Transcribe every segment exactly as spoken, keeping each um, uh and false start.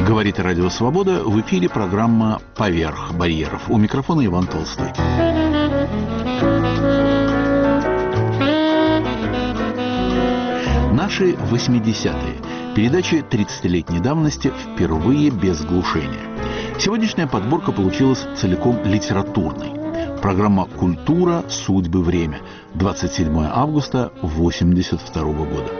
Говорит Радио Свобода, в эфире программа «Поверх барьеров». У микрофона Иван Толстой. Наши восьмидесятые. Передача тридцатилетней давности впервые без глушения. Сегодняшняя подборка получилась целиком литературной. Программа «Культура. Судьбы. Время». двадцать седьмое августа восемьдесят второго года.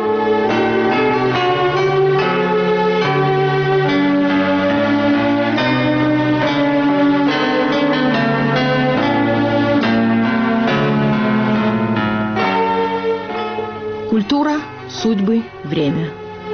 Культура, судьбы, время.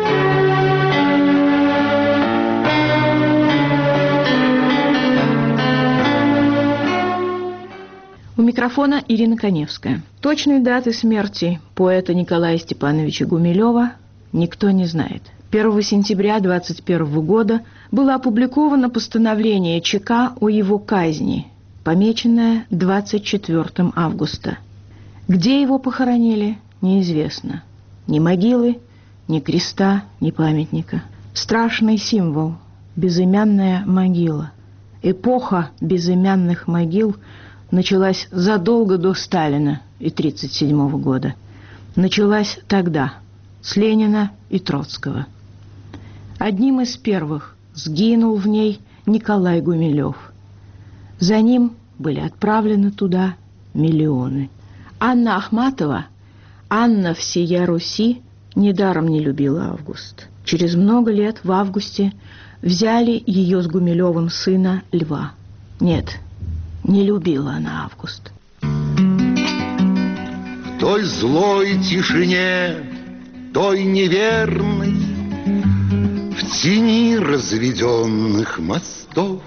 У микрофона Ирина Коневская. Точной даты смерти поэта Николая Степановича Гумилева никто не знает. первого сентября двадцать первого года было опубликовано постановление ЧК о его казни, помеченное двадцать четвёртого августа. Где его похоронили, неизвестно. Ни могилы, ни креста, ни памятника. Страшный символ – безымянная могила. Эпоха безымянных могил началась задолго до Сталина и тридцать седьмого года. Началась тогда, с Ленина и Троцкого. Одним из первых сгинул в ней Николай Гумилев. За ним были отправлены туда миллионы. Анна Ахматова, Анна всея Руси, недаром не любила Август. Через много лет в августе взяли ее с Гумилевым сына Льва. Нет, не любила она Август. В той злой тишине, той неверной, в тени разведенных мостов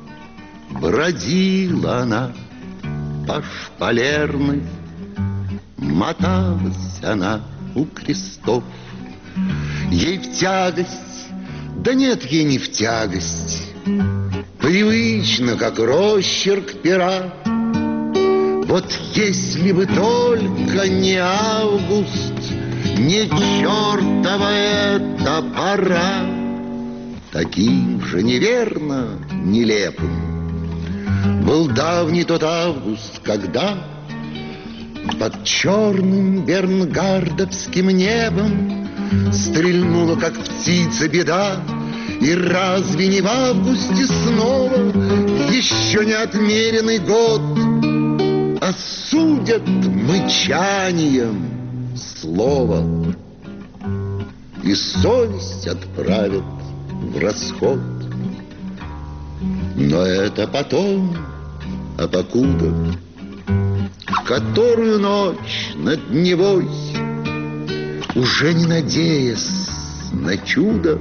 бродила она по шпалерной. Моталась она у крестов. Ей в тягость, да нет, ей не в тягость, привычно, как росчерк пера. Вот если бы только не август, не чертова эта пора, таким же неверно нелепым был давний тот август, когда под черным бернгардовским небом стрельнула, как птица, беда. И разве не в августе снова еще не отмеренный год осудят мычанием слово и совесть отправят в расход? Но это потом, а покуда в которую ночь над Невой, уже не надеясь на чудо,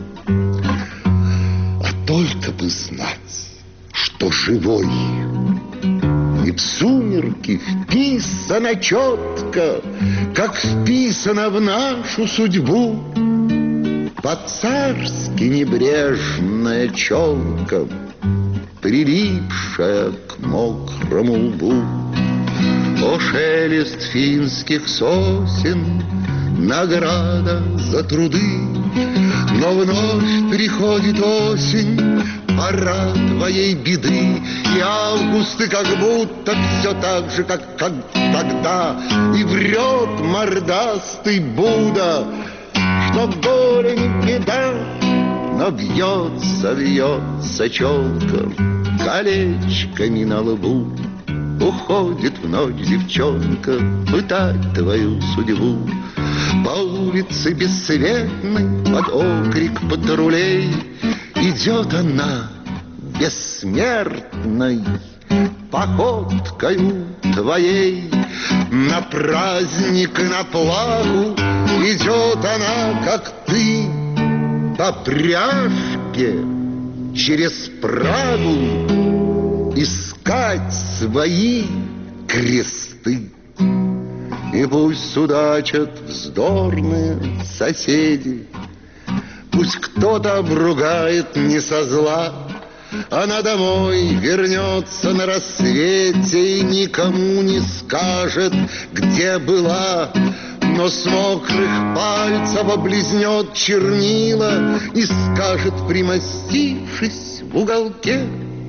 а только бы знать, что живой, и в сумерки вписано четко, как вписано в нашу судьбу, по-царски небрежная челка, прилипшая к мокрому лбу. О, шелест финских сосен, награда за труды, но вновь приходит осень, пора твоей беды. И августы как будто все так же, как, как тогда, и врет мордастый Будда, что горе не беда, но бьется, вьется челка колечками на лбу. Уходит в ночь девчонка пытать твою судьбу. По улице бесцветной под окрик патрулей идет она бессмертной походкою твоей. На праздник, на плаху идет она, как ты, по пряжке через Прагу искать свои кресты. И пусть судачат вздорные соседи, пусть кто-то обругает не со зла, она домой вернется на рассвете и никому не скажет, где была, но с мокрых пальцев облизнет чернила и скажет: скажет, примостившись в уголке: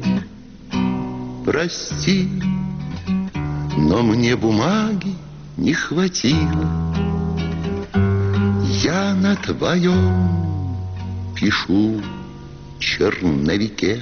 прости, но мне бумаги не хватило, я на твоем пишу черновике.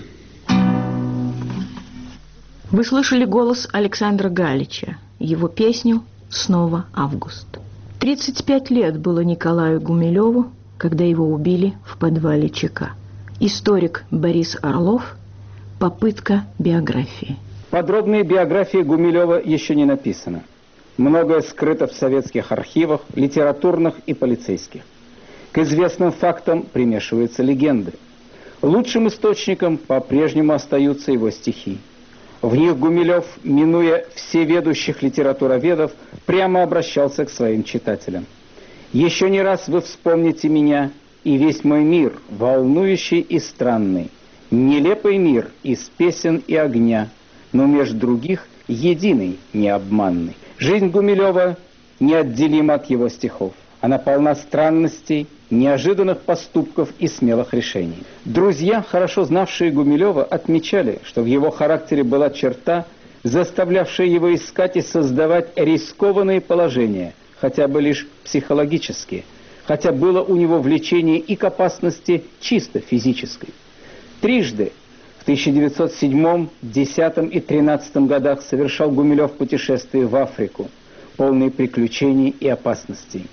Вы слышали голос Александра Галича, его песню «Снова август». тридцать пять лет было Николаю Гумилеву, когда его убили в подвале ЧК. Историк Борис Орлов. Попытка биографии. Подробная биография Гумилева еще не написана. Многое скрыто в советских архивах, литературных и полицейских. К известным фактам примешиваются легенды. Лучшим источником по-прежнему остаются его стихи. В них Гумилев, минуя всеведущих литературоведов, прямо обращался к своим читателям. «Еще не раз вы вспомните меня и весь мой мир, волнующий и странный, нелепый мир из песен и огня, но между других единый, необманный». Жизнь Гумилева неотделима от его стихов. Она полна странностей, неожиданных поступков и смелых решений. Друзья, хорошо знавшие Гумилева, отмечали, что в его характере была черта, заставлявшая его искать и создавать рискованные положения, хотя бы лишь психологические, хотя было у него влечение и к опасности чисто физической. Трижды в тысяча девятьсот седьмом, десятом и тринадцатом годах совершал Гумилев путешествия в Африку, полные приключений и опасностей.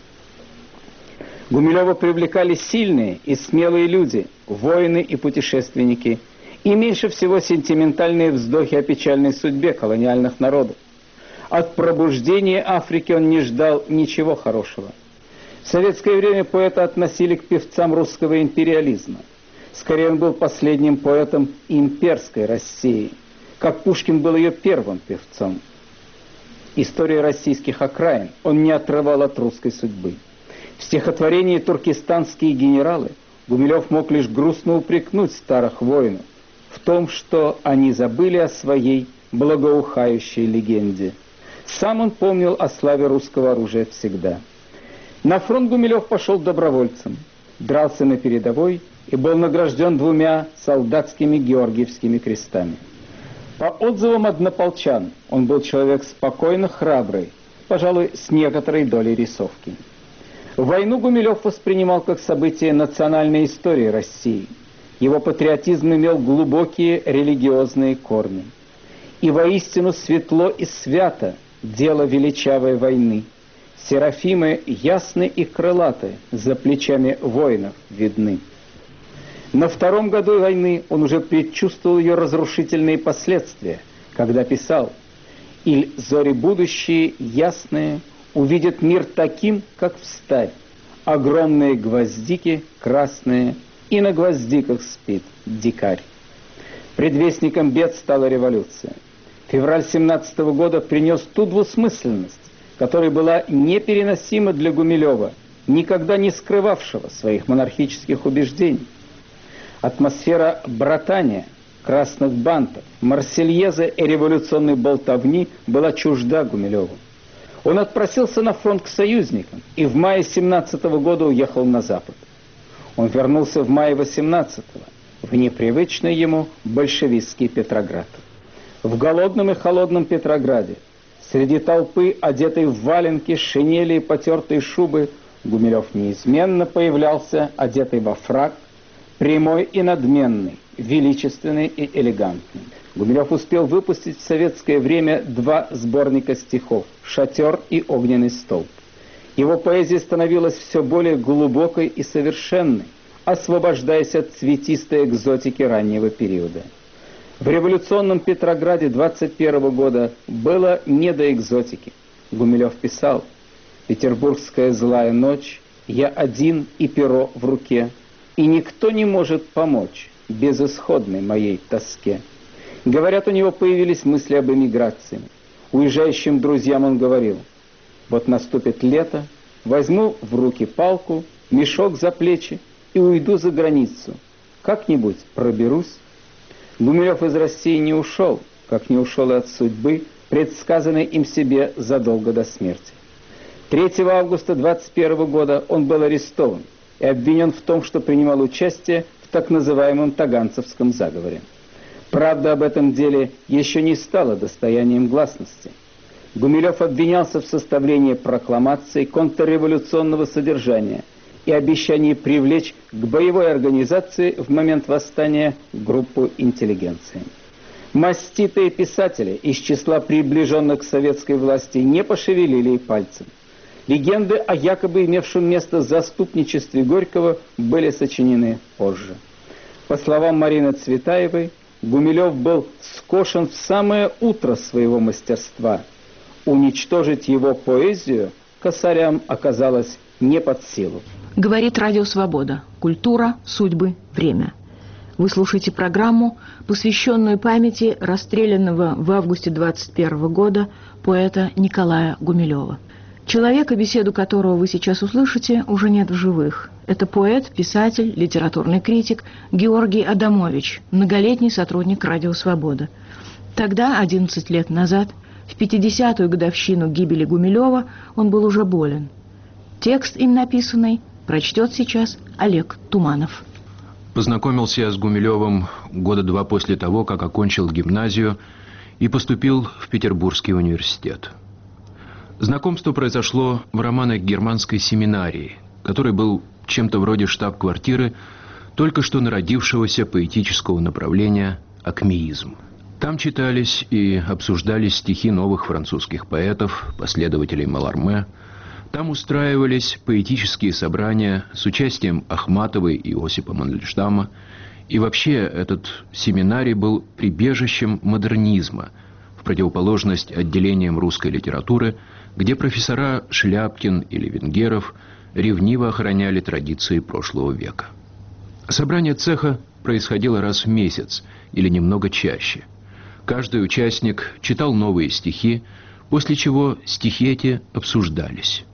Гумилева привлекали сильные и смелые люди, воины и путешественники, и меньше всего сентиментальные вздохи о печальной судьбе колониальных народов. От пробуждения Африки он не ждал ничего хорошего. В советское время поэта относили к певцам русского империализма. Скорее, он был последним поэтом имперской России, как Пушкин был ее первым певцом. История российских окраин он не отрывал от русской судьбы. В стихотворении «Туркестанские генералы» Гумилев мог лишь грустно упрекнуть старых воинов в том, что они забыли о своей благоухающей легенде. Сам он помнил о славе русского оружия всегда. На фронт Гумилев пошел добровольцем, дрался на передовой и был награжден двумя солдатскими георгиевскими крестами. По отзывам однополчан, он был человек спокойно храбрый, пожалуй, с некоторой долей рисовки. Войну Гумилев воспринимал как событие национальной истории России. Его патриотизм имел глубокие религиозные корни. И воистину светло и свято дело величавой войны. Серафимы ясны и крылаты, за плечами воинов видны. На втором году войны он уже предчувствовал ее разрушительные последствия, когда писал: «Иль зори будущие ясные увидят мир таким, как встарь, огромные гвоздики красные, и на гвоздиках спит дикарь». Предвестником бед стала революция. Февраль семнадцатого года принес ту двусмысленность, которая была непереносима для Гумилева, никогда не скрывавшего своих монархических убеждений. Атмосфера братания, красных бантов, марсельеза и революционной болтовни была чужда Гумилеву. Он отпросился на фронт к союзникам и в мае семнадцатого года уехал на Запад. Он вернулся в мае восемнадцатого в непривычный ему большевистский Петроград. В голодном и холодном Петрограде, среди толпы, одетой в валенки, шинели и потертые шубы, Гумилев неизменно появлялся, одетый во фрак, прямой и надменный, величественный и элегантный. Гумилев успел выпустить в советское время два сборника стихов «Шатер» и «Огненный столб». Его поэзия становилась все более глубокой и совершенной, освобождаясь от цветистой экзотики раннего периода. В революционном Петрограде двадцать первого года было не до экзотики. Гумилев писал: «Петербургская злая ночь, я один и перо в руке, и никто не может помочь безысходной моей тоске». Говорят, у него появились мысли об эмиграции. Уезжающим друзьям он говорил: «Вот наступит лето, возьму в руки палку, мешок за плечи и уйду за границу. Как-нибудь проберусь». Гумилев из России не ушел, как не ушел и от судьбы, предсказанной им себе задолго до смерти. третьего августа двадцать первого года он был арестован и обвинен в том, что принимал участие в так называемом Таганцевском заговоре. Правда об этом деле еще не стала достоянием гласности. Гумилев обвинялся в составлении прокламаций контрреволюционного содержания и обещании привлечь к боевой организации в момент восстания группу интеллигенции. Маститые писатели из числа приближенных к советской власти не пошевелили и пальцем. Легенды о якобы имевшем место заступничестве Горького были сочинены позже. По словам Марины Цветаевой, Гумилев был скошен в самое утро своего мастерства. Уничтожить его поэзию косарям оказалось не под силу. Говорит Радио Свобода. Культура, судьбы, время. Вы слушаете программу, посвященную памяти расстрелянного в августе двадцать первого года поэта Николая Гумилева. Человека, беседу которого вы сейчас услышите, уже нет в живых. Это поэт, писатель, литературный критик Георгий Адамович, многолетний сотрудник Радио Свобода. Тогда, одиннадцать лет назад, в пятидесятую годовщину гибели Гумилева, он был уже болен. Текст им написанный прочтет сейчас Олег Туманов. Познакомился я с Гумилевым года два после того, как окончил гимназию и поступил в Петербургский университет. Знакомство произошло в романо-германской семинарии, который был чем-то вроде штаб-квартиры только что народившегося поэтического направления акмеизм. Там читались и обсуждались стихи новых французских поэтов, последователей Маларме. Там устраивались поэтические собрания с участием Ахматовой и Осипа Мандельштама. И вообще этот семинарий был прибежищем модернизма, в противоположность отделениям русской литературы, где профессора Шляпкин или Венгеров ревниво охраняли традиции прошлого века. Собрание цеха происходило раз в месяц или немного чаще. Каждый участник читал новые стихи, после чего стихи эти обсуждались.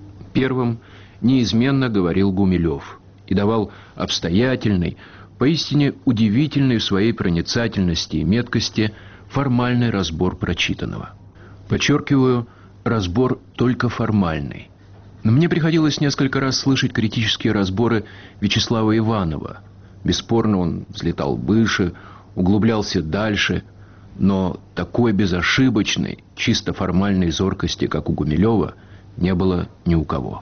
Первым неизменно говорил Гумилев и давал обстоятельный, поистине удивительный в своей проницательности и меткости формальный разбор прочитанного. Подчеркиваю, разбор только формальный. Но мне приходилось несколько раз слышать критические разборы Вячеслава Иванова. Бесспорно, он взлетал выше, углублялся дальше, но такой безошибочной, чисто формальной зоркости, как у Гумилева, не было ни у кого.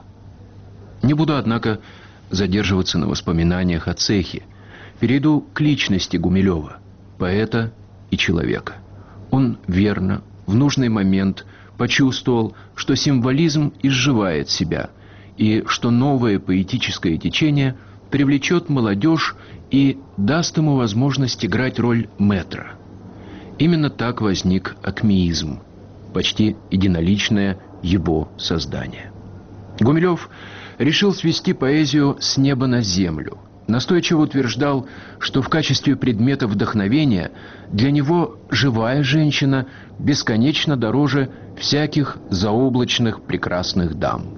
Не буду, однако, задерживаться на воспоминаниях о цехе. Перейду к личности Гумилева, поэта и человека. Он верно, в нужный момент почувствовал, что символизм изживает себя, и что новое поэтическое течение привлечет молодежь и даст ему возможность играть роль мэтра. Именно так возник акмеизм, почти единоличное его создание. Гумилев решил свести поэзию с неба на землю. Настойчиво утверждал, что в качестве предмета вдохновения для него живая женщина бесконечно дороже всяких заоблачных прекрасных дам.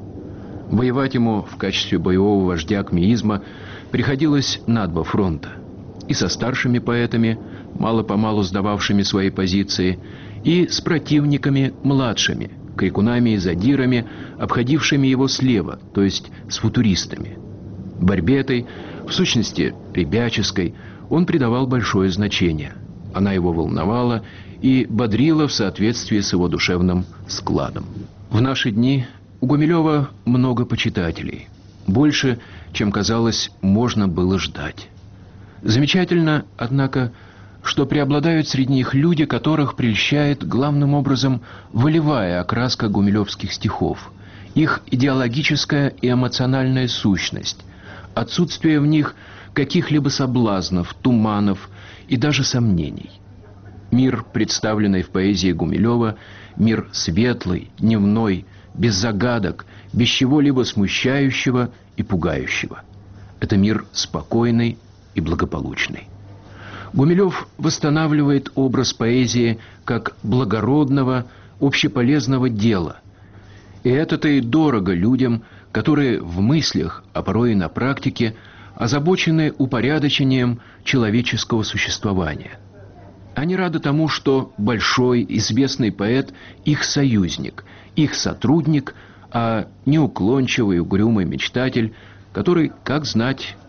Воевать ему в качестве боевого вождя акмеизма приходилось на два фронта. И со старшими поэтами, мало-помалу сдававшими свои позиции, и с противниками младшими, крикунами и задирами, обходившими его слева, то есть с футуристами. Борьбе этой, в сущности ребяческой, он придавал большое значение. Она его волновала и бодрила в соответствии с его душевным складом. В наши дни у Гумилева много почитателей. Больше, чем казалось, можно было ждать. Замечательно, однако, что преобладают среди них люди, которых прельщает главным образом волевая окраска гумилевских стихов, их идеологическая и эмоциональная сущность, отсутствие в них каких-либо соблазнов, туманов и даже сомнений. Мир, представленный в поэзии Гумилева, мир светлый, дневной, без загадок, без чего-либо смущающего и пугающего. Это мир спокойный и благополучный. Гумилев восстанавливает образ поэзии как благородного, общеполезного дела. И это-то и дорого людям, которые в мыслях, а порой и на практике, озабочены упорядочением человеческого существования. Они рады тому, что большой, известный поэт – их союзник, их сотрудник, а не уклончивый, угрюмый мечтатель, который, как знать,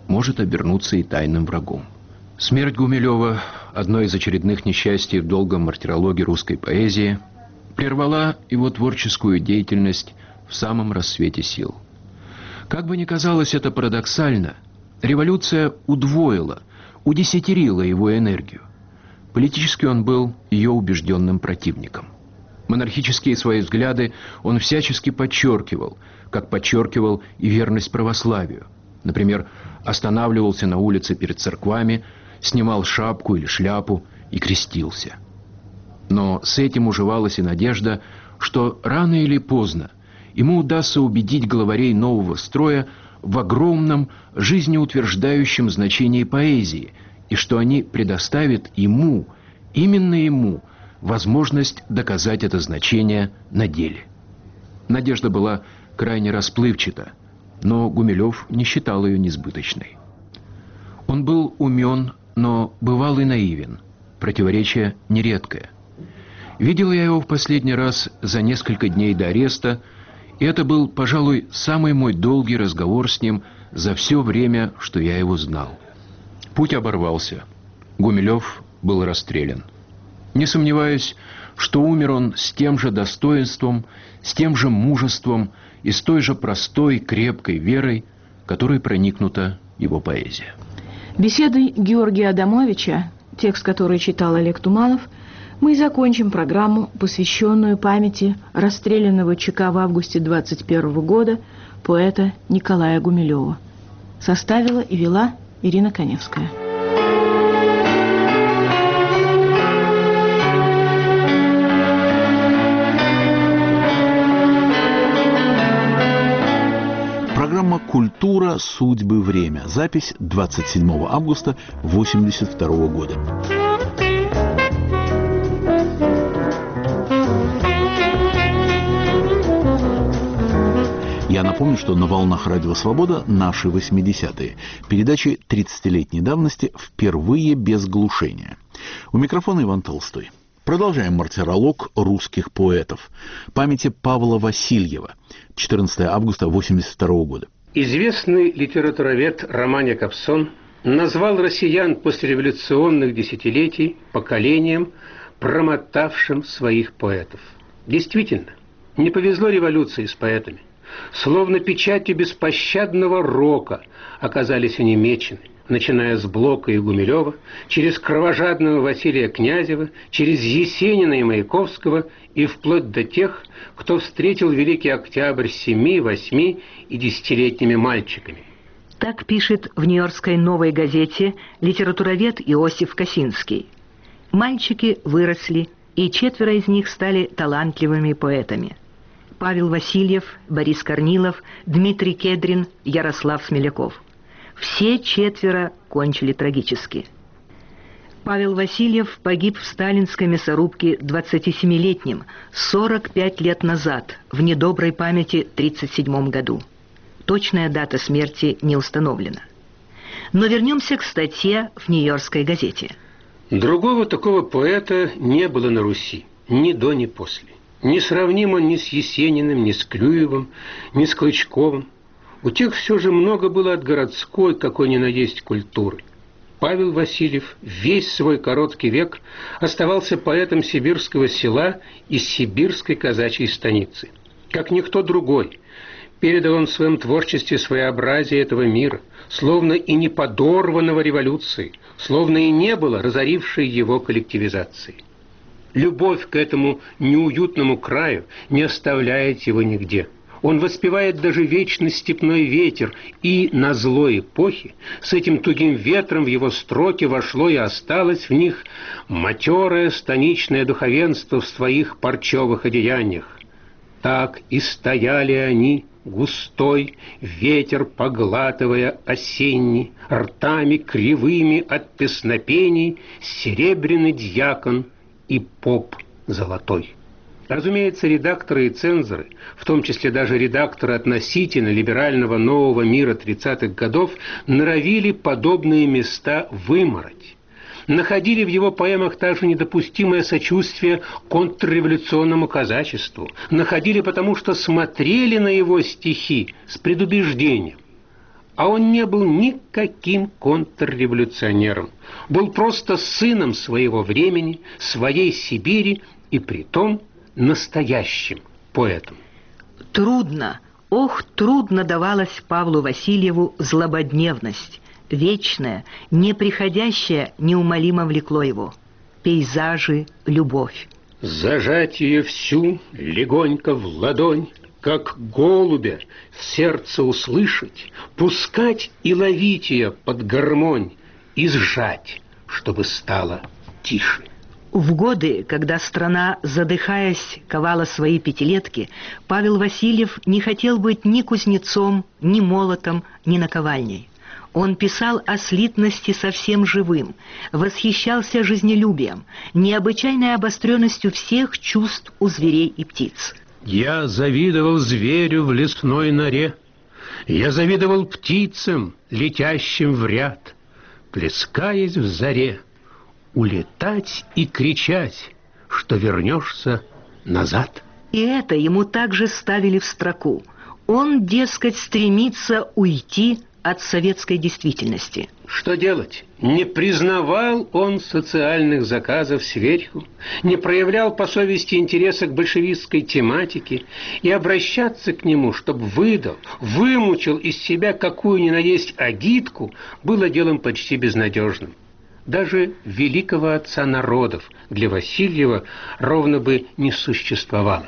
может обернуться и тайным врагом. Смерть Гумилева, одно из очередных несчастий в долгом мартирологе русской поэзии, прервала его творческую деятельность в самом рассвете сил. Как бы ни казалось это парадоксально, революция удвоила, удесятерила его энергию. Политически он был ее убежденным противником. Монархические свои взгляды он всячески подчеркивал, как подчеркивал и верность православию. Например, останавливался на улице перед церквами, снимал шапку или шляпу и крестился. Но с этим уживалась и надежда, что рано или поздно ему удастся убедить главарей нового строя в огромном жизнеутверждающем значении поэзии, и что они предоставят ему, именно ему, возможность доказать это значение на деле. Надежда была крайне расплывчата, но Гумилев не считал ее несбыточной. Он был умен, но бывал и наивен, противоречие нередкое. Видел я его в последний раз за несколько дней до ареста, и это был, пожалуй, самый мой долгий разговор с ним за все время, что я его знал. Путь оборвался. Гумилев был расстрелян. Не сомневаюсь, что умер он с тем же достоинством, с тем же мужеством и с той же простой, крепкой верой, которой проникнута его поэзия. Беседой Георгия Адамовича, текст которой читал Олег Туманов, мы закончим программу, посвященную памяти расстрелянного ЧК в августе двадцать первого года поэта Николая Гумилева. Составила и вела Ирина Каневская. Программа «Культура. Судьбы. Время». Запись двадцать седьмого августа восемьдесят второго года. Я напомню, что на волнах Радио Свобода наши восьмидесятые. Передачи тридцатилетней давности «Впервые без глушения». У микрофона Иван Толстой. Продолжаем мартиролог русских поэтов. Памяти Павла Васильева. четырнадцатого августа восемьдесят второго года. Известный литературовед Роман Якобсон назвал россиян послереволюционных десятилетий поколением, промотавшим своих поэтов. Действительно, не повезло революции с поэтами. Словно печатью беспощадного рока оказались они мечены, начиная с Блока и Гумилева, через кровожадного Василия Князева, через Есенина и Маяковского и вплоть до тех, кто встретил Великий Октябрь с семи, восьми и десятилетними мальчиками. Так пишет в нью-йоркской «Новой газете» литературовед Иосиф Косинский. Мальчики выросли, и четверо из них стали талантливыми поэтами. Павел Васильев, Борис Корнилов, Дмитрий Кедрин, Ярослав Смеляков. Все четверо кончили трагически. Павел Васильев погиб в сталинской мясорубке двадцатисемилетним, сорок пять лет назад, в недоброй памяти тридцать седьмом году. Точная дата смерти не установлена. Но вернемся к статье в нью-йоркской газете. Другого такого поэта не было на Руси, ни до, ни после. Не сравним он ни с Есениным, ни с Клюевым, ни с Клычковым. У тех все же много было от городской, какой ни на есть, культуры. Павел Васильев весь свой короткий век оставался поэтом сибирского села и сибирской казачьей станицы. Как никто другой, передал он в своем творчестве своеобразие этого мира, словно и не подорванного революцией, словно и не было разорившей его коллективизации. Любовь к этому неуютному краю не оставляет его нигде. Он воспевает даже вечный степной ветер, и на злой эпохе с этим тугим ветром в его строки вошло и осталось в них матерое станичное духовенство в своих парчевых одеяниях. Так и стояли они, густой ветер поглатывая осенний, ртами кривыми от песнопений серебряный дьякон и поп золотой. Разумеется, редакторы и цензоры, в том числе даже редакторы относительно либерального нового мира тридцатых годов, норовили подобные места вымороть. Находили в его поэмах также недопустимое сочувствие контрреволюционному казачеству. Находили потому, что смотрели на его стихи с предубеждением. А он не был никаким контрреволюционером. Был просто сыном своего времени, своей Сибири и притом настоящим поэтом. Трудно, ох, трудно давалась Павлу Васильеву злободневность. Вечное, неприходящее неумолимо влекло его. Пейзажи, любовь. Зажать ее всю легонько в ладонь, как голубя в сердце услышать, пускать и ловить ее под гармонь и сжать, чтобы стало тише. В годы, когда страна, задыхаясь, ковала свои пятилетки, Павел Васильев не хотел быть ни кузнецом, ни молотом, ни наковальней. Он писал о слитности со всем живым, восхищался жизнелюбием, необычайной обостренностью всех чувств у зверей и птиц. Я завидовал зверю в лесной норе, я завидовал птицам, летящим в ряд, плескаясь в заре, улетать и кричать, что вернешься назад. И это ему также ставили в строку. Он, дескать, стремится уйти от советской действительности. Что делать? Не признавал он социальных заказов сверху, не проявлял по совести интереса к большевистской тематике, и обращаться к нему, чтобы выдал, вымучил из себя какую ни на есть агитку, было делом почти безнадежным. Даже великого отца народов для Васильева ровно бы не существовало.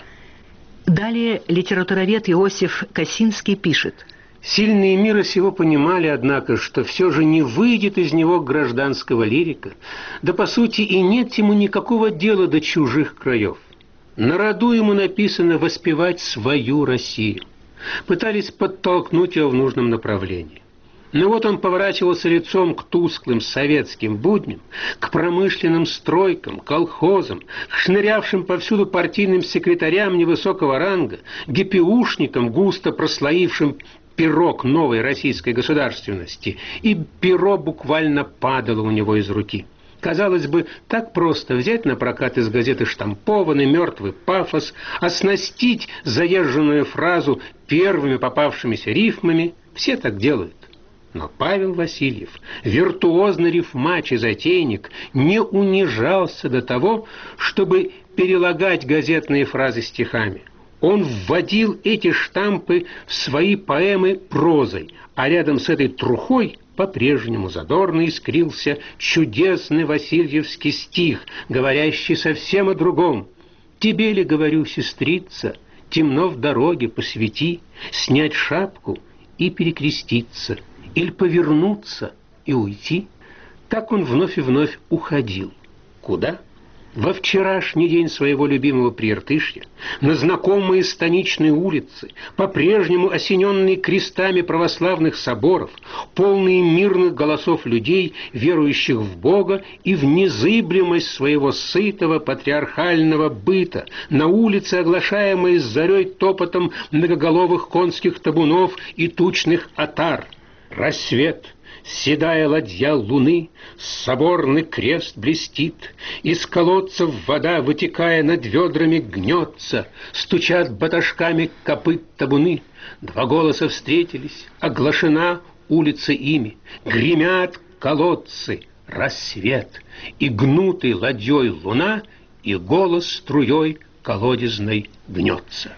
Далее литературовед Иосиф Косинский пишет: Сильные мира сего понимали, однако, что все же не выйдет из него гражданского лирика, да по сути и нет ему никакого дела до чужих краев. На роду ему написано воспевать свою Россию. Пытались подтолкнуть его в нужном направлении. Но вот он поворачивался лицом к тусклым советским будням, к промышленным стройкам, колхозам, к шнырявшим повсюду партийным секретарям невысокого ранга, ГПУшникам, густо прослоившим пирог новой российской государственности, и перо буквально падало у него из руки. Казалось бы, так просто взять на прокат из газеты штампованный мертвый пафос, оснастить заезженную фразу первыми попавшимися рифмами. Все так делают. Но Павел Васильев, виртуозный рифмач и затейник, не унижался до того, чтобы перелагать газетные фразы стихами. Он вводил эти штампы в свои поэмы прозой, а рядом с этой трухой по-прежнему задорно искрился чудесный васильевский стих, говорящий совсем о другом. «Тебе ли, говорю, сестрица, темно в дороге посвети, снять шапку и перекреститься, или повернуться и уйти?» Так он вновь и вновь уходил. Куда? Во вчерашний день своего любимого Прииртышья, на знакомые станичные улицы, по-прежнему осененные крестами православных соборов, полные мирных голосов людей, верующих в Бога и в незыблемость своего сытого патриархального быта, на улице, оглашаемые с зарей топотом многоголовых конских табунов и тучных отар. Рассвет, седая ладья луны, соборный крест блестит, из колодцев вода, вытекая над ведрами, гнется, стучат баташками копыт табуны. Два голоса встретились, оглашена улица ими, гремят колодцы, рассвет, и гнутый ладьей луна, и голос струей колодезной гнется.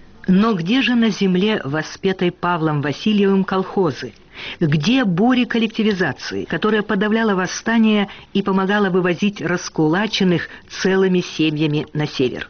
Но где же на земле, воспетой Павлом Васильевым, колхозы? Где бури коллективизации, которая подавляла восстание и помогала вывозить раскулаченных целыми семьями на север?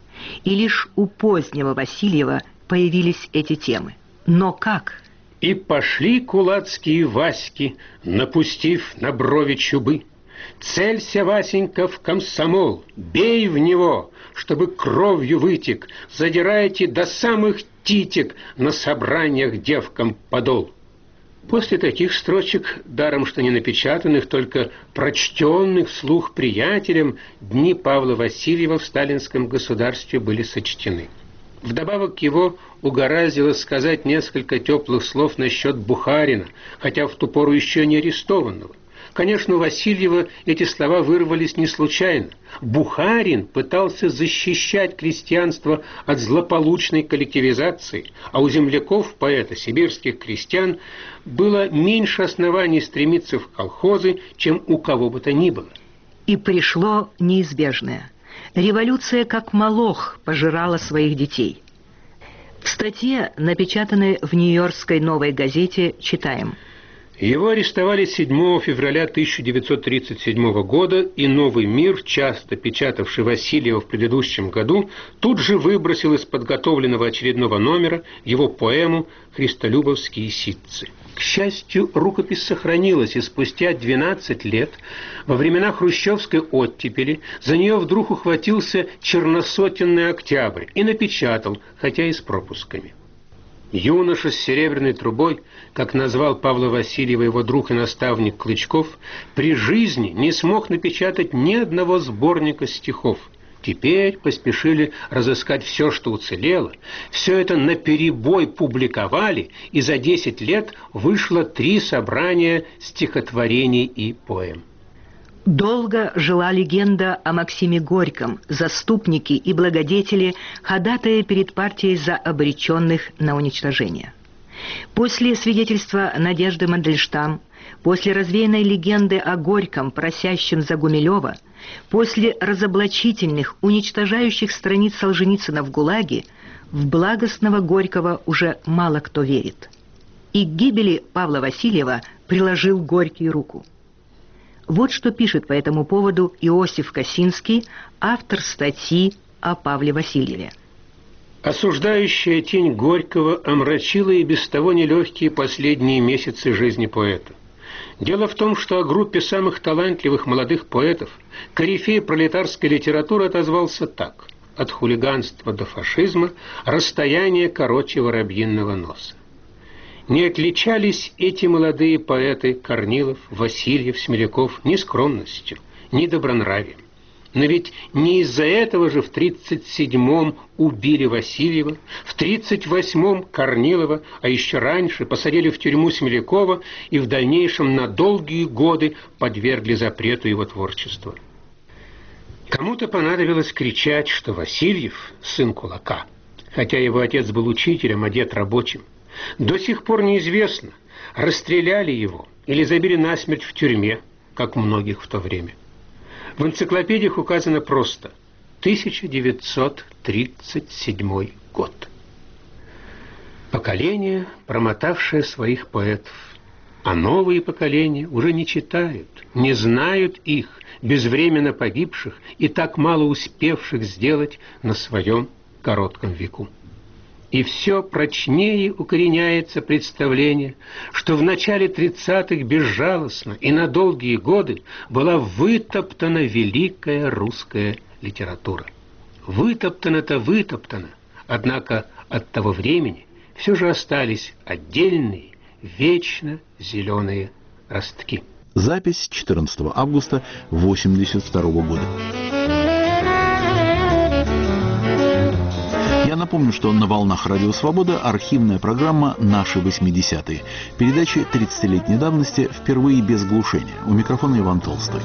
И лишь у позднего Васильева появились эти темы. Но как? И пошли кулацкие Васьки, напустив на брови чубы. Целься, Васенька, в комсомол, бей в него, чтобы кровью вытек, задирайте до самых титек на собраниях девкам подол. После таких строчек, даром что не напечатанных, только прочтенных вслух приятелям, дни Павла Васильева в сталинском государстве были сочтены. Вдобавок его угораздило сказать несколько теплых слов насчет Бухарина, хотя в ту пору еще не арестованного, Конечно, у Васильева эти слова вырвались не случайно. Бухарин пытался защищать крестьянство от злополучной коллективизации, а у земляков поэта, сибирских крестьян, было меньше оснований стремиться в колхозы, чем у кого бы то ни было. И пришло неизбежное. Революция, как молох, пожирала своих детей. В статье, напечатанной в Нью-Йоркской «Новой газете», читаем: его арестовали седьмого февраля тысяча девятьсот тридцать седьмого года, и «Новый мир», часто печатавший Васильева в предыдущем году, тут же выбросил из подготовленного очередного номера его поэму «Христолюбовские ситцы». К счастью, рукопись сохранилась, и спустя двенадцать лет, во времена хрущевской оттепели, за нее вдруг ухватился черносотенный Октябрь и напечатал, хотя и с пропусками. Юноша с серебряной трубой, как назвал Павла Васильева его друг и наставник Клычков, при жизни не смог напечатать ни одного сборника стихов. Теперь поспешили разыскать все, что уцелело. Все это наперебой публиковали, и за десять лет вышло три собрания стихотворений и поэм. Долго жила легенда о Максиме Горьком, заступнике и благодетеле, ходатая перед партией за обреченных на уничтожение. После свидетельства Надежды Мандельштам, после развеянной легенды о Горьком, просящем за Гумилева, после разоблачительных, уничтожающих страниц Солженицына в ГУЛАГе, в благостного Горького уже мало кто верит. И к гибели Павла Васильева приложил Горький руку. Вот что пишет по этому поводу Иосиф Косинский, автор статьи о Павле Васильеве. Осуждающая тень Горького омрачила и без того нелегкие последние месяцы жизни поэта. Дело в том, что о группе самых талантливых молодых поэтов корифей пролетарской литературы отозвался так: от хулиганства до фашизма расстояние короче воробьиного носа. Не отличались эти молодые поэты Корнилов, Васильев, Смеляков ни скромностью, ни добронравием. Но ведь не из-за этого же в тридцать седьмом убили Васильева, в тридцать восьмом Корнилова, а еще раньше посадили в тюрьму Смелякова и в дальнейшем на долгие годы подвергли запрету его творчества. Кому-то понадобилось кричать, что Васильев – сын кулака, хотя его отец был учителем, а дед рабочим. До сих пор неизвестно, расстреляли его или забили насмерть в тюрьме, как многих в то время. В энциклопедиях указано просто тысяча девятьсот тридцать седьмой год. Поколение, промотавшее своих поэтов, а новые поколения уже не читают, не знают их, безвременно погибших и так мало успевших сделать на своем коротком веку. И все прочнее укореняется представление, что в начале тридцатых безжалостно и на долгие годы была вытоптана великая русская литература. Вытоптана-то вытоптана, однако от того времени все же остались отдельные, вечно зеленые ростки. Запись четырнадцатого августа восемьдесят второго года. Я напомню, что на волнах Радио Свобода архивная программа «Наши восьмидесятые». Передачи тридцатилетней давности впервые без глушения. У микрофона Иван Толстой.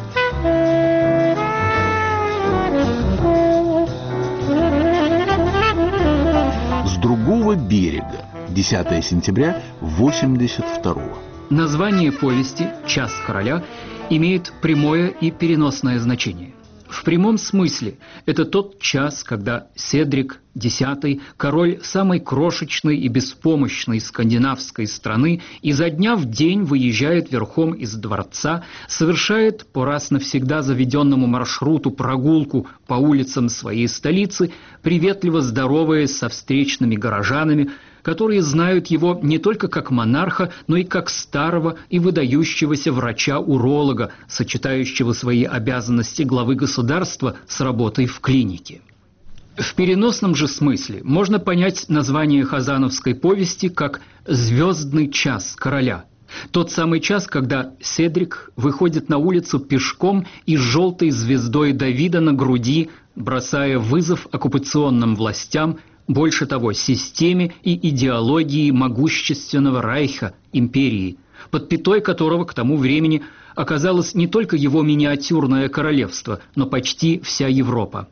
С другого берега. десятого сентября восемьдесят второго. Название повести «Час короля» имеет прямое и переносное значение. В прямом смысле это тот час, когда Седрик Десятый, король самой крошечной и беспомощной скандинавской страны, изо дня в день выезжает верхом из дворца, совершает по раз навсегда заведенному маршруту прогулку по улицам своей столицы, приветливо здороваясь со встречными горожанами, которые знают его не только как монарха, но и как старого и выдающегося врача-уролога, сочетающего свои обязанности главы государства с работой в клинике. В переносном же смысле можно понять название хазановской повести как «Звездный час короля». Тот самый час, когда Седрик выходит на улицу пешком и с желтой звездой Давида на груди, бросая вызов оккупационным властям, больше того, системе и идеологии могущественного райха, империи. под пятой которого к тому времени оказалось не только его миниатюрное королевство, но почти вся Европа.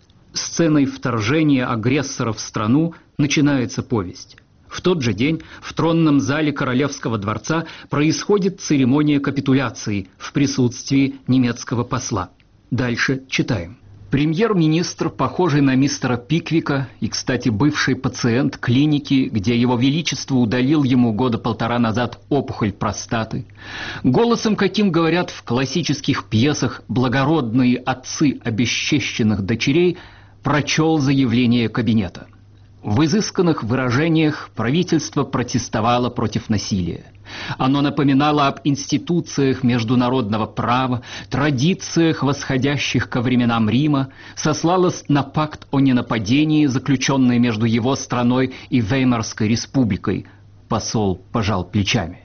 Сценой вторжения агрессора в страну начинается повесть. В тот же день в тронном зале Королевского дворца происходит церемония капитуляции в присутствии немецкого посла. Дальше читаем. Премьер-министр, похожий на мистера Пиквика и, кстати, бывший пациент клиники, где его величество удалил ему года полтора назад опухоль простаты, голосом, каким говорят в классических пьесах благородные отцы обесчещенных дочерей, прочел заявление кабинета. В изысканных выражениях правительство протестовало против насилия. Оно напоминало об институциях международного права, традициях, восходящих ко временам Рима, сослалось на пакт о ненападении, заключенный между его страной и Веймарской республикой. Посол пожал плечами.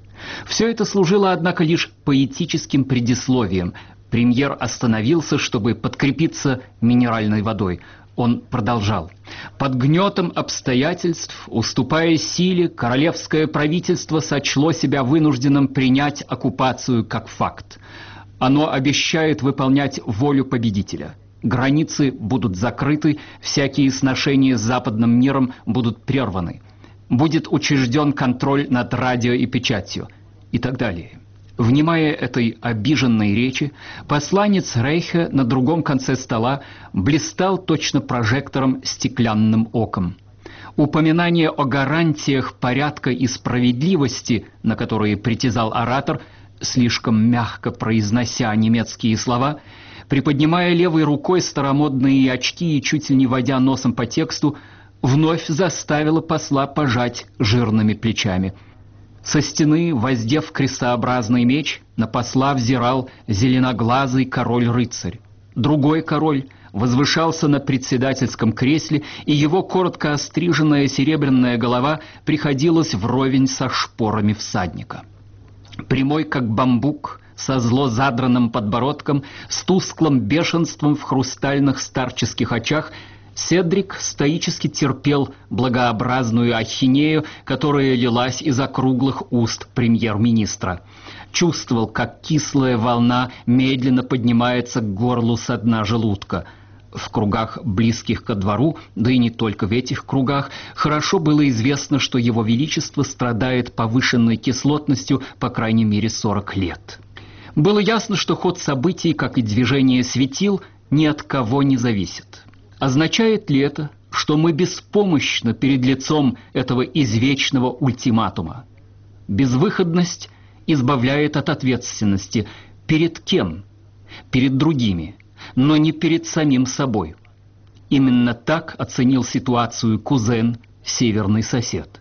Все это служило, однако, лишь поэтическим предисловием. Премьер остановился, чтобы подкрепиться минеральной водой. Он продолжал. Под гнетом обстоятельств, уступая силе, королевское правительство сочло себя вынужденным принять оккупацию как факт. Оно обещает выполнять волю победителя. Границы будут закрыты, всякие сношения с западным миром будут прерваны. Будет учрежден контроль над радио и печатью и так далее. Внимая этой обиженной речи, посланец Рейха на другом конце стола блистал точно прожектором стеклянным оком. Упоминание о гарантиях порядка и справедливости, на которые притязал оратор, слишком мягко произнося немецкие слова, приподнимая левой рукой старомодные очки и чуть ли не водя носом по тексту, вновь заставило посла пожать жирными плечами. Со стены, воздев крестообразный меч, на посла взирал зеленоглазый король-рыцарь. Другой король возвышался на председательском кресле, и его коротко остриженная серебряная голова приходилась вровень со шпорами всадника. Прямой, как бамбук, со зло задранным подбородком, с тусклым бешенством в хрустальных старческих очах, Седрик стоически терпел благообразную ахинею, которая лилась из округлых уст премьер-министра. Чувствовал, как кислая волна медленно поднимается к горлу со дна желудка. В кругах, близких ко двору, да и не только в этих кругах, хорошо было известно, что его величество страдает повышенной кислотностью по крайней мере сорок лет. Было ясно, что ход событий, как и движение светил, ни от кого не зависит. Означает ли это, что мы беспомощны перед лицом этого извечного ультиматума? Безвыходность избавляет от ответственности. Перед кем? Перед другими, но не перед самим собой. Именно так оценил ситуацию кузен, северный сосед.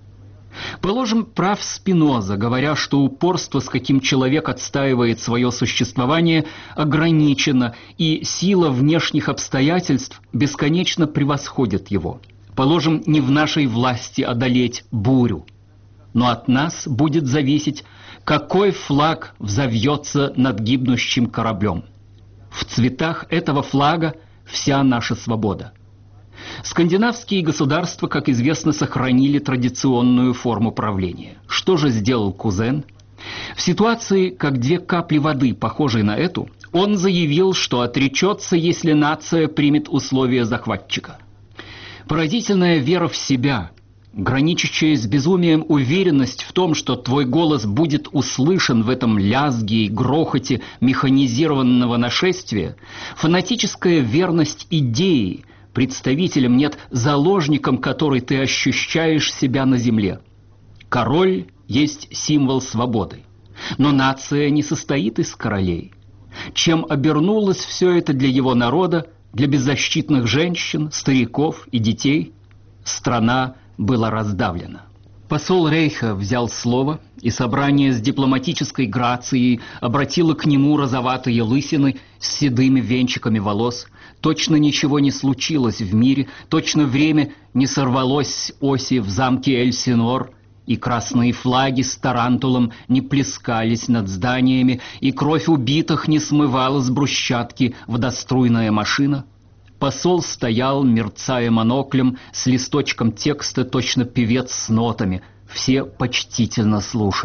Положим, прав Спиноза, говоря, что упорство, с каким человек отстаивает свое существование, ограничено, и сила внешних обстоятельств бесконечно превосходит его. Положим, не в нашей власти одолеть бурю, но от нас будет зависеть, какой флаг взовьется над гибнущим кораблем. В цветах этого флага вся наша свобода. Скандинавские государства, как известно, сохранили традиционную форму правления. Что же сделал кузен? В ситуации, как две капли воды, похожей на эту, он заявил, что отречется, если нация примет условия захватчика. Поразительная вера в себя, граничащая с безумием уверенность в том, что твой голос будет услышан в этом лязге и грохоте механизированного нашествия, фанатическая верность идеи, представителем, нет, заложником которой ты ощущаешь себя на земле. Король есть символ свободы, но нация не состоит из королей. Чем обернулось все это для его народа, для беззащитных женщин, стариков и детей? Страна была раздавлена. Посол Рейха взял слово, и собрание с дипломатической грацией обратило к нему розоватые лысины с седыми венчиками волос. Точно ничего не случилось в мире, точно время не сорвалось с оси в замке Эльсинор, и красные флаги с тарантулом не плескались над зданиями, и кровь убитых не смывала с брусчатки водоструйная машина. Посол стоял, мерцая моноклем, с листочком текста, точно певец с нотами. Все почтительно слушали.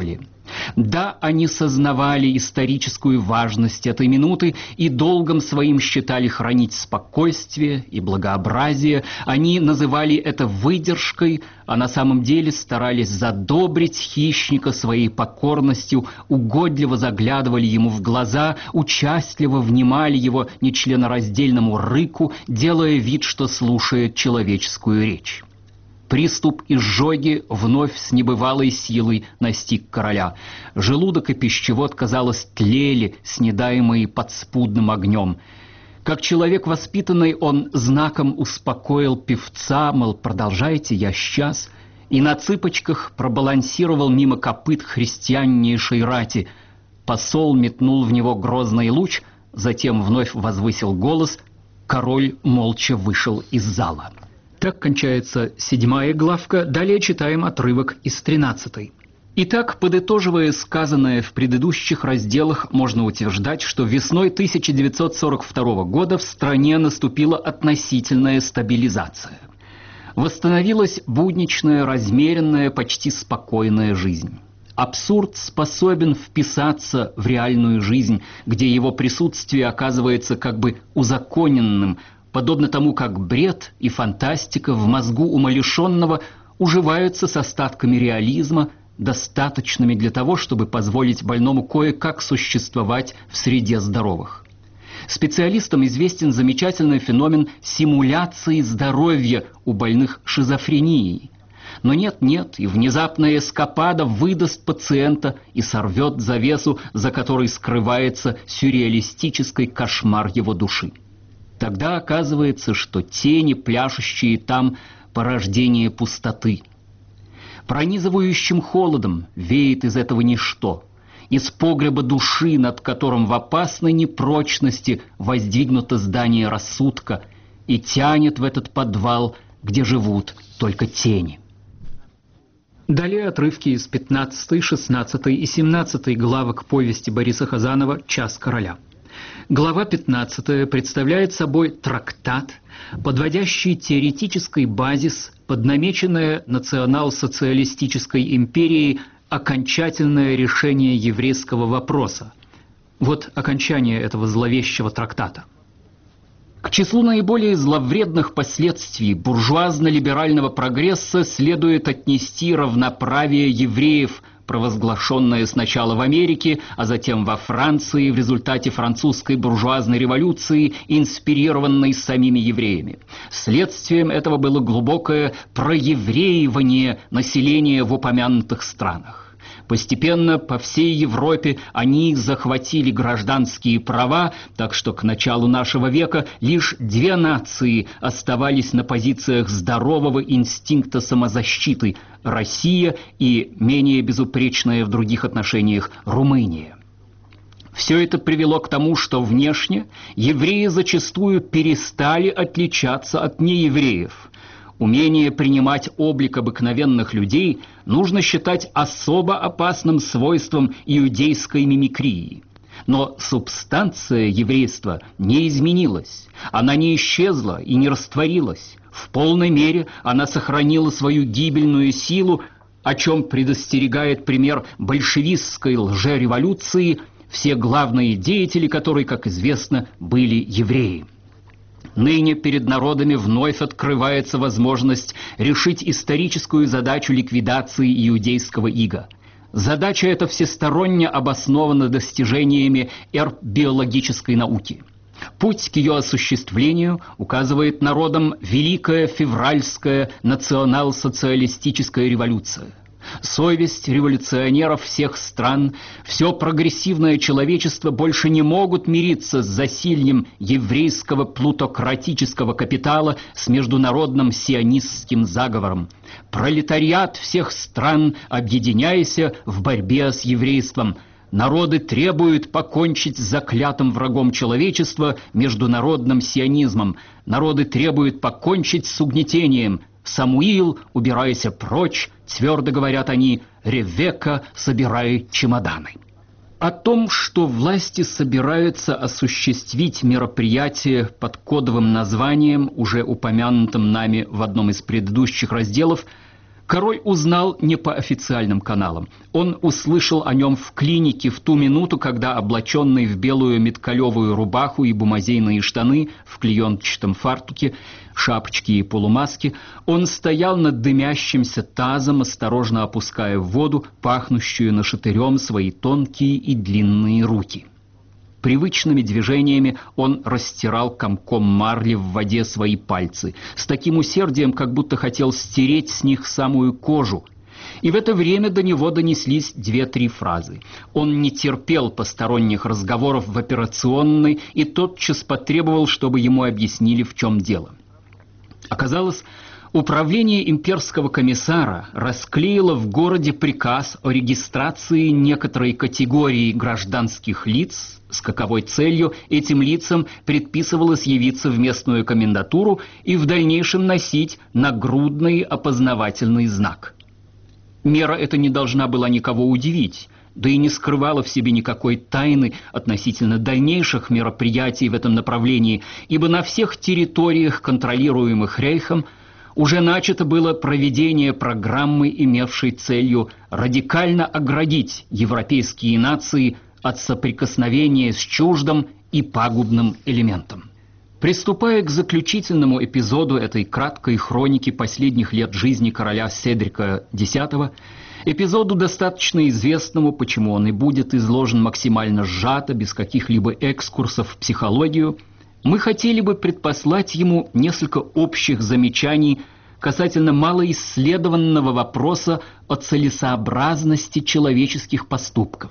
Да, они сознавали историческую важность этой минуты и долгом своим считали хранить спокойствие и благообразие. Они называли это выдержкой, а на самом деле старались задобрить хищника своей покорностью, угодливо заглядывали ему в глаза, участливо внимали его нечленораздельному рыку, делая вид, что слушает человеческую речь. Приступ изжоги вновь с небывалой силой настиг короля. Желудок и пищевод, казалось, тлели, снедаемые подспудным огнем. Как человек воспитанный, он знаком успокоил певца, мол, продолжайте, я сейчас, и на цыпочках пробалансировал мимо копыт христианнейшей рати. Посол метнул в него грозный луч, затем вновь возвысил голос, король молча вышел из зала. Так кончается седьмая главка, далее читаем отрывок из тринадцатой. Итак, подытоживая сказанное в предыдущих разделах, можно утверждать, что весной тысяча девятьсот сорок второго года в стране наступила относительная стабилизация. Восстановилась будничная, размеренная, почти спокойная жизнь. Абсурд способен вписаться в реальную жизнь, где его присутствие оказывается как бы узаконенным, подобно тому, как бред и фантастика в мозгу умалишенного уживаются с остатками реализма, достаточными для того, чтобы позволить больному кое-как существовать в среде здоровых. Специалистам известен замечательный феномен симуляции здоровья у больных шизофренией. Но нет-нет, и внезапная эскапада выдаст пациента и сорвет завесу, за которой скрывается сюрреалистический кошмар его души. Тогда оказывается, что тени, пляшущие там, порождение пустоты. Пронизывающим холодом веет из этого ничто, из погреба души, над которым в опасной непрочности воздвигнуто здание рассудка, и тянет в этот подвал, где живут только тени. Далее отрывки из пятнадцатой, шестнадцатой и семнадцатой главок повести Бориса Хазанова «Час короля». Глава пятнадцатая представляет собой трактат, подводящий теоретический базис под намеченное национал-социалистической империей окончательное решение еврейского вопроса. Вот окончание этого зловещего трактата. К числу наиболее зловредных последствий буржуазно-либерального прогресса следует отнести равноправие евреев, провозглашенное сначала в Америке, а затем во Франции в результате французской буржуазной революции, инспирированной самими евреями. Следствием этого было глубокое проевреивание населения в упомянутых странах. Постепенно по всей Европе они захватили гражданские права, так что к началу нашего века лишь две нации оставались на позициях здорового инстинкта самозащиты – Россия и менее безупречная в других отношениях Румыния. Все это привело к тому, что внешне евреи зачастую перестали отличаться от неевреев. Умение принимать облик обыкновенных людей нужно считать особо опасным свойством иудейской мимикрии. Но субстанция еврейства не изменилась, она не исчезла и не растворилась. В полной мере она сохранила свою гибельную силу, о чем предостерегает пример большевистской лжереволюции, все главные деятели которой, как известно, были евреи. Ныне перед народами вновь открывается возможность решить историческую задачу ликвидации иудейского ига. Задача эта всесторонне обоснована достижениями эрбиологической науки. Путь к ее осуществлению указывает народам Великая Февральская национал-социалистическая революция. Совесть революционеров всех стран, все прогрессивное человечество больше не могут мириться с засильем еврейского плутократического капитала с международным сионистским заговором. Пролетариат всех стран, объединяйся в борьбе с еврейством. Народы требуют покончить с заклятым врагом человечества международным сионизмом. Народы требуют покончить с угнетением. «Самуил, убирайся прочь», твердо говорят они, «Ревекка, собирай чемоданы». О том, что власти собираются осуществить мероприятие под кодовым названием, уже упомянутым нами в одном из предыдущих разделов, Король узнал не по официальным каналам. Он услышал о нем в клинике в ту минуту, когда, облаченный в белую миткалевую рубаху и бумазейные штаны, в клеенчатом фартуке, шапочке и полумаске, он стоял над дымящимся тазом, осторожно опуская в воду, пахнущую нашатырем, свои тонкие и длинные руки. Привычными движениями он растирал комком марли в воде свои пальцы, с таким усердием, как будто хотел стереть с них самую кожу. И в это время до него донеслись две-три фразы. Он не терпел посторонних разговоров в операционной и тотчас потребовал, чтобы ему объяснили, в чем дело. Оказалось, управление имперского комиссара расклеило в городе приказ о регистрации некоторой категории гражданских лиц, с каковой целью этим лицам предписывалось явиться в местную комендатуру и в дальнейшем носить нагрудный опознавательный знак. Мера эта не должна была никого удивить, да и не скрывала в себе никакой тайны относительно дальнейших мероприятий в этом направлении, ибо на всех территориях, контролируемых Рейхом, уже начато было проведение программы, имевшей целью радикально оградить европейские нации от соприкосновения с чуждым и пагубным элементом. Приступая к заключительному эпизоду этой краткой хроники последних лет жизни короля Седрика X, эпизоду, достаточно известному, почему он и будет изложен максимально сжато, без каких-либо экскурсов в психологию, мы хотели бы предпослать ему несколько общих замечаний касательно малоисследованного вопроса о целесообразности человеческих поступков.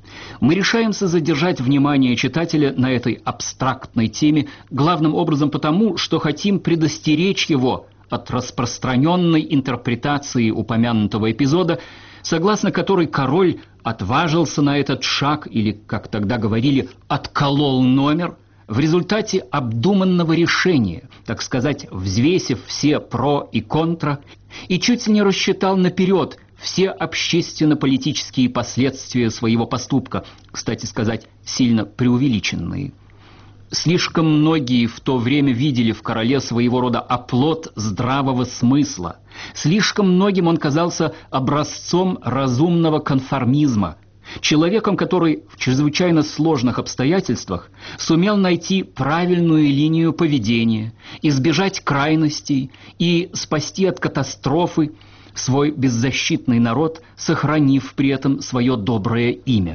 Мы решаемся задержать внимание читателя на этой абстрактной теме главным образом потому, что хотим предостеречь его от распространенной интерпретации упомянутого эпизода, согласно которой король отважился на этот шаг или, как тогда говорили, отколол номер в результате обдуманного решения, так сказать, взвесив все про и контра, и чуть не рассчитал наперед все общественно-политические последствия своего поступка, кстати сказать, сильно преувеличенные. Слишком многие в то время видели в короле своего рода оплот здравого смысла. Слишком многим он казался образцом разумного конформизма, человеком, который в чрезвычайно сложных обстоятельствах сумел найти правильную линию поведения, избежать крайностей и спасти от катастрофы свой беззащитный народ, сохранив при этом свое доброе имя.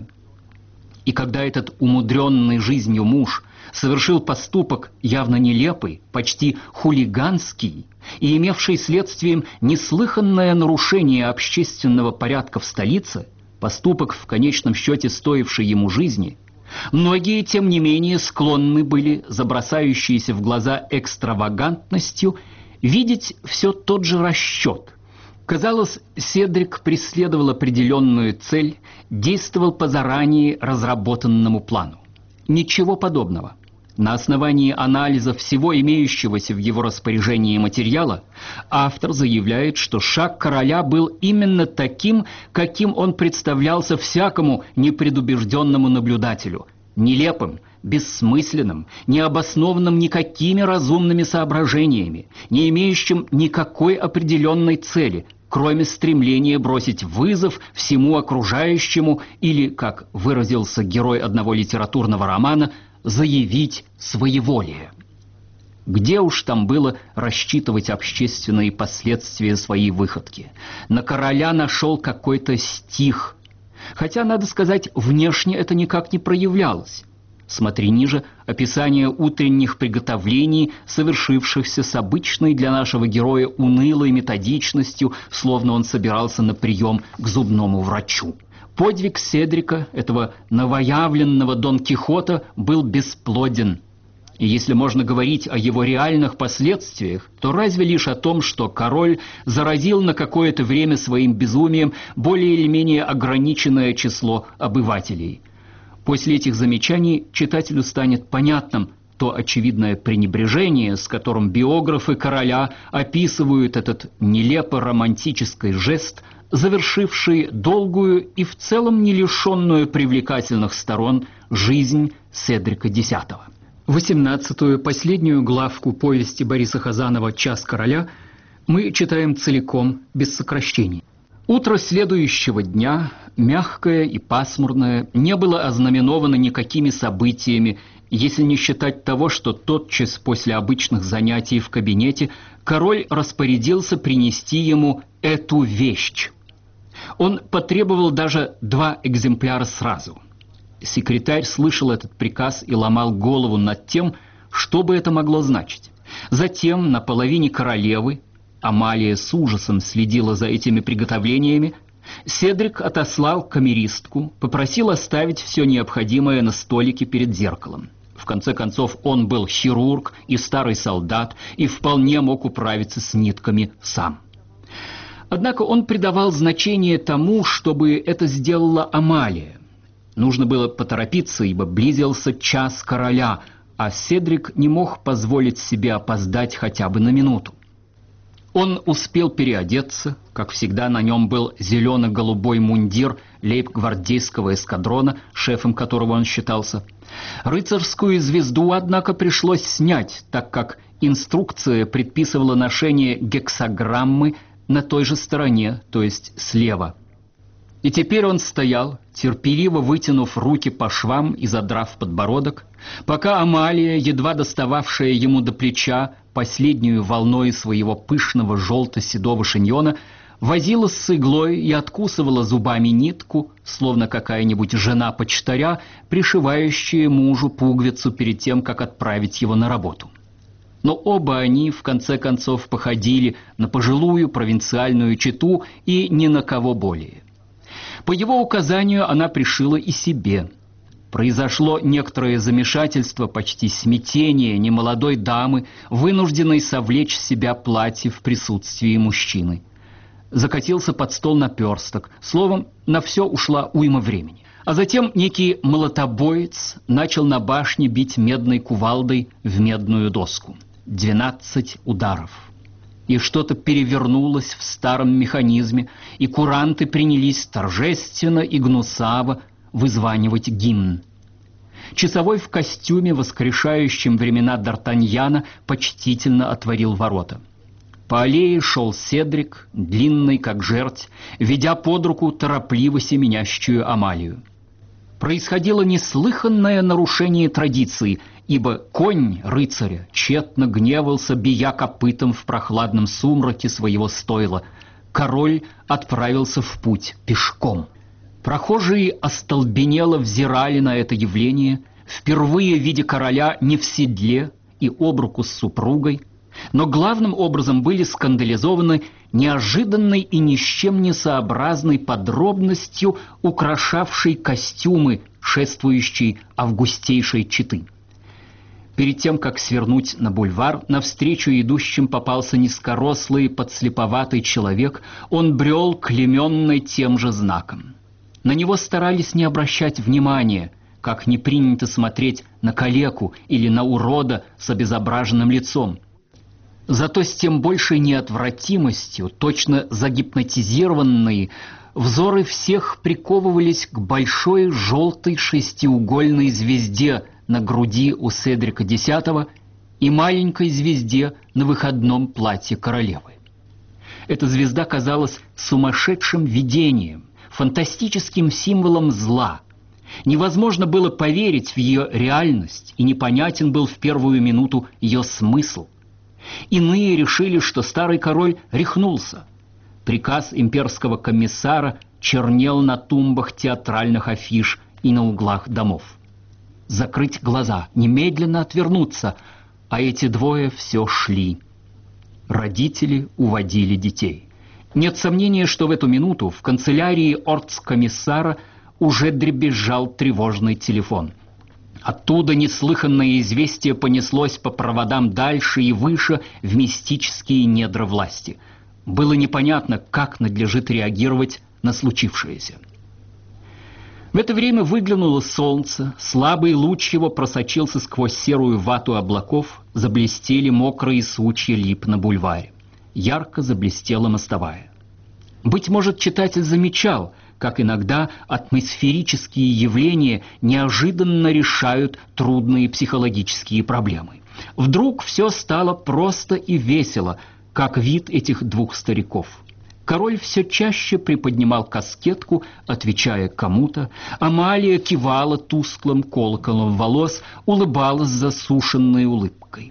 И когда этот умудренный жизнью муж совершил поступок явно нелепый, почти хулиганский и имевший следствием неслыханное нарушение общественного порядка в столице, поступок, в конечном счете стоивший ему жизни, многие, тем не менее, склонны были, за бросающиеся в глаза экстравагантностью, видеть все тот же расчет. Казалось, Седрик преследовал определенную цель, действовал по заранее разработанному плану. Ничего подобного. На основании анализа всего имеющегося в его распоряжении материала, автор заявляет, что шаг короля был именно таким, каким он представлялся всякому непредубежденному наблюдателю, нелепым, бессмысленным, необоснованным никакими разумными соображениями, не имеющим никакой определенной цели, кроме стремления бросить вызов всему окружающему или, как выразился герой одного литературного романа, заявить своеволие. Где уж там было рассчитывать общественные последствия своей выходки? На короля нашел какой-то стих, хотя, надо сказать, внешне это никак не проявлялось. Смотри ниже описание утренних приготовлений, совершившихся с обычной для нашего героя унылой методичностью, словно он собирался на прием к зубному врачу. Подвиг Седрика, этого новоявленного Дон Кихота, был бесплоден. И если можно говорить о его реальных последствиях, то разве лишь о том, что король заразил на какое-то время своим безумием более или менее ограниченное число обывателей. После этих замечаний читателю станет понятным то очевидное пренебрежение, с которым биографы короля описывают этот нелепо-романтический жест, завершивший долгую и в целом не лишенную привлекательных сторон жизнь Седрика X. Восемнадцатую, последнюю главку повести Бориса Хазанова «Час короля» Мы читаем целиком, без сокращений. Утро следующего дня, мягкое и пасмурное, не было ознаменовано никакими событиями, если не считать того, что тотчас после обычных занятий в кабинете король распорядился принести ему эту вещь. Он потребовал даже два экземпляра сразу. Секретарь слышал этот приказ и ломал голову над тем, что бы это могло значить. Затем на половине королевы, Амалия с ужасом следила за этими приготовлениями, Седрик отослал камеристку, попросил оставить все необходимое на столике перед зеркалом. В конце концов, он был хирург и старый солдат, и вполне мог управиться с нитками сам. Однако он придавал значение тому, чтобы это сделала Амалия. Нужно было поторопиться, ибо близился час короля, а Седрик не мог позволить себе опоздать хотя бы на минуту. Он успел переодеться, как всегда на нем был зелено-голубой мундир лейб-гвардейского эскадрона, шефом которого он считался. Рыцарскую звезду, однако, пришлось снять, так как инструкция предписывала ношение гексаграммы на той же стороне, то есть слева. И теперь он стоял, терпеливо вытянув руки по швам и задрав подбородок, пока Амалия, едва достававшая ему до плеча последнюю волной своего пышного желто-седого шиньона, возилась с иглой и откусывала зубами нитку, словно какая-нибудь жена почтаря, пришивающая мужу пуговицу перед тем, как отправить его на работу. Но оба они, в конце концов, походили на пожилую провинциальную чету и ни на кого более. По его указанию она пришила и себе. Произошло некоторое замешательство, почти смятение немолодой дамы, вынужденной совлечь с себя платье в присутствии мужчины. Закатился под стол наперсток. Словом, на все ушла уйма времени. А затем некий молотобоец начал на башне бить медной кувалдой в медную доску. Двенадцать ударов. И что-то перевернулось в старом механизме, и куранты принялись торжественно и гнусаво вызванивать гимн. Часовой в костюме, воскрешающем времена Д'Артаньяна, почтительно отворил ворота. По аллее шел Седрик, длинный как жерть, ведя под руку торопливо семенящую Амалию. Происходило неслыханное нарушение традиции, ибо конь рыцаря тщетно гневался, бия копытом в прохладном сумраке своего стойла. Король отправился в путь пешком. Прохожие остолбенело взирали на это явление, впервые видя короля не в седле и об руку с супругой, но главным образом были скандализованы неожиданной и ни с чем не сообразной подробностью, украшавшей костюмы шествующей августейшей четы. Перед тем, как свернуть на бульвар, навстречу идущим попался низкорослый, подслеповатый человек. Он брел, клейменный тем же знаком. На него старались не обращать внимания, как не принято смотреть на калеку или на урода с обезображенным лицом. Зато с тем большей неотвратимостью, точно загипнотизированные, взоры всех приковывались к большой желтой шестиугольной звезде на груди у Седрика Десятого и маленькой звезде на выходном платье королевы. Эта звезда казалась сумасшедшим видением, фантастическим символом зла. Невозможно было поверить в ее реальность, и непонятен был в первую минуту ее смысл. Иные решили, что старый король рехнулся. Приказ имперского комиссара чернел на тумбах театральных афиш и на углах домов. Закрыть глаза, немедленно отвернуться, а эти двое все шли. Родители уводили детей. Нет сомнения, что в эту минуту в канцелярии оргкомиссара уже дребезжал тревожный телефон. Оттуда неслыханное известие понеслось по проводам дальше и выше в мистические недра власти. Было непонятно, как надлежит реагировать на случившееся. В это время выглянуло солнце, слабый луч его просочился сквозь серую вату облаков, заблестели мокрые сучья лип на бульваре. Ярко заблестела мостовая. Быть может, читатель замечал, как иногда атмосферические явления неожиданно решают трудные психологические проблемы. Вдруг все стало просто и весело, как вид этих двух стариков. Король все чаще приподнимал каскетку, отвечая кому-то. Амалия кивала тусклым колоколом волос, улыбалась засушенной улыбкой.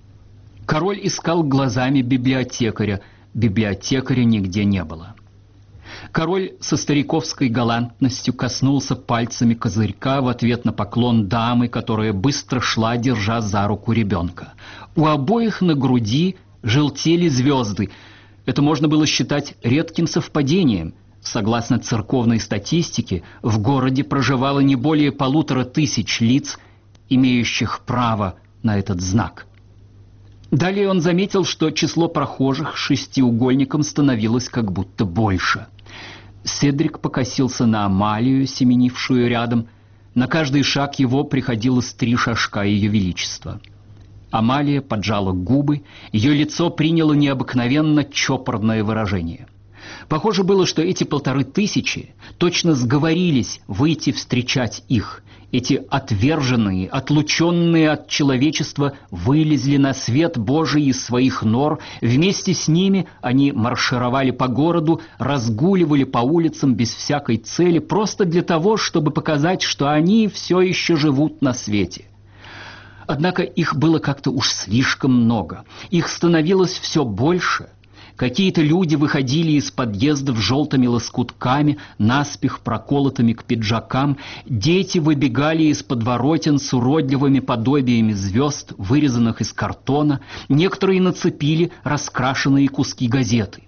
Король искал глазами библиотекаря. Библиотекаря нигде не было. Король со стариковской галантностью коснулся пальцами козырька в ответ на поклон дамы, которая быстро шла, держа за руку ребенка. У обоих на груди желтели звезды. Это можно было считать редким совпадением. Согласно церковной статистике, в городе проживало не более полутора тысяч лиц, имеющих право на этот знак. Далее он заметил, что число прохожих шестиугольником становилось как будто больше. Седрик покосился на Амалию, семенившую рядом. На каждый шаг его приходилось три шажка Ее Величества. Амалия поджала губы, ее лицо приняло необыкновенно чопорное выражение. Похоже было, что эти полторы тысячи точно сговорились выйти встречать их. Эти отверженные, отлученные от человечества вылезли на свет Божий из своих нор. Вместе с ними они маршировали по городу, разгуливали по улицам без всякой цели, просто для того, чтобы показать, что они все еще живут на свете. Однако их было как-то уж слишком много. Их становилось все больше. Какие-то люди выходили из подъездов желтыми лоскутками, наспех проколотыми к пиджакам. Дети выбегали из подворотен с уродливыми подобиями звезд, вырезанных из картона. Некоторые нацепили раскрашенные куски газеты.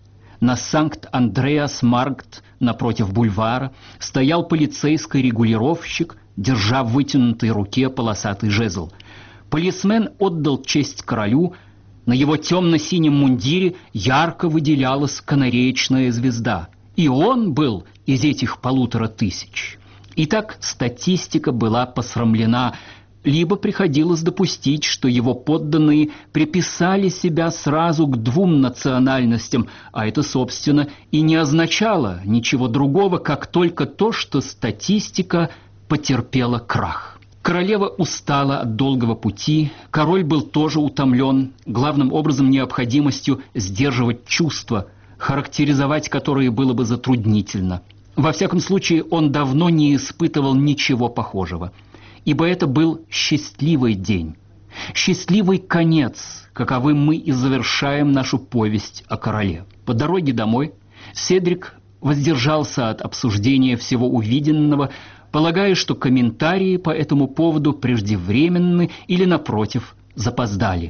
На Санкт-Андреас-Маркт, напротив бульвара, стоял полицейский регулировщик, держа в вытянутой руке полосатый жезл. Полисмен отдал честь королю. На его темно-синем мундире ярко выделялась канареечная звезда. И он был из этих полутора тысяч. Итак, статистика была посрамлена. Либо приходилось допустить, что его подданные приписали себя сразу к двум национальностям, а это, собственно, и не означало ничего другого, как только то, что статистика потерпела крах. Королева устала от долгого пути, король был тоже утомлен, главным образом необходимостью сдерживать чувства, характеризовать которые было бы затруднительно. Во всяком случае, он давно не испытывал ничего похожего, ибо это был счастливый день, счастливый конец, каковым мы и завершаем нашу повесть о короле. По дороге домой Седрик воздержался от обсуждения всего увиденного, полагая, что комментарии по этому поводу преждевременны или, напротив, запоздали.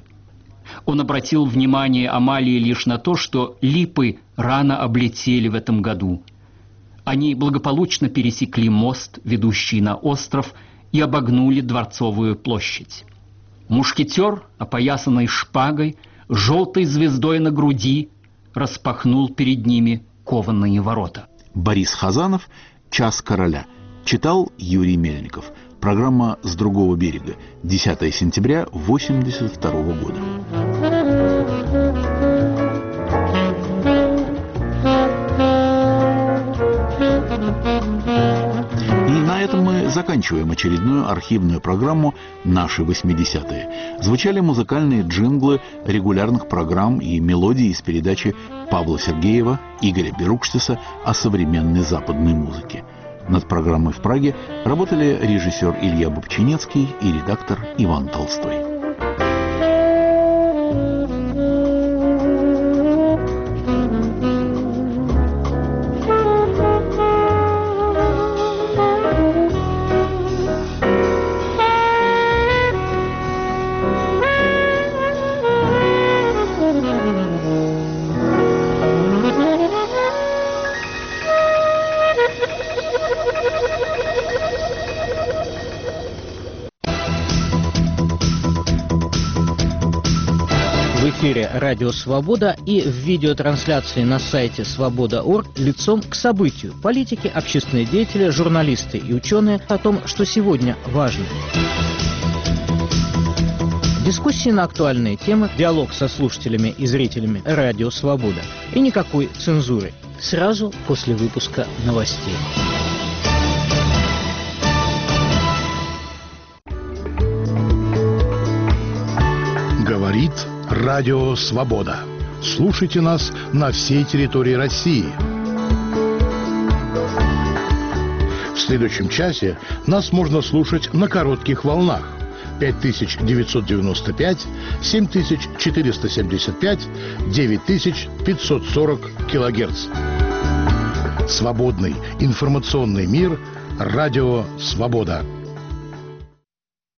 Он обратил внимание Амалии лишь на то, что липы рано облетели в этом году. Они благополучно пересекли мост, ведущий на остров, и обогнули Дворцовую площадь. Мушкетер, опоясанный шпагой, желтой звездой на груди, распахнул перед ними кованые ворота. Борис Хазанов «Час короля». Читал Юрий Мельников. Программа «С другого берега». десятое сентября восемьдесят второго года. И на этом мы заканчиваем очередную архивную программу «Наши восьмидесятые». Звучали музыкальные джинглы регулярных программ и мелодии из передачи Павла Сергеева, Игоря Берукштиса о современной западной музыке. Над программой в Праге работали режиссер Илья Бобчинецкий и редактор Иван Толстой. В эфире «Радио Свобода» и в видеотрансляции на сайте свобода точка орг лицом к событию. Политики, общественные деятели, журналисты и ученые о том, что сегодня важно. Дискуссии на актуальные темы, диалог со слушателями и зрителями «Радио Свобода». И никакой цензуры. Сразу после выпуска новостей. Говорит Радио Свобода. Слушайте нас на всей территории России. В следующем часе нас можно слушать на коротких волнах пять тысяч девятьсот девяносто пять, семь тысяч четыреста семьдесят пять, девять тысяч пятьсот сорок килогерц. Свободный информационный мир. Радио «Свобода».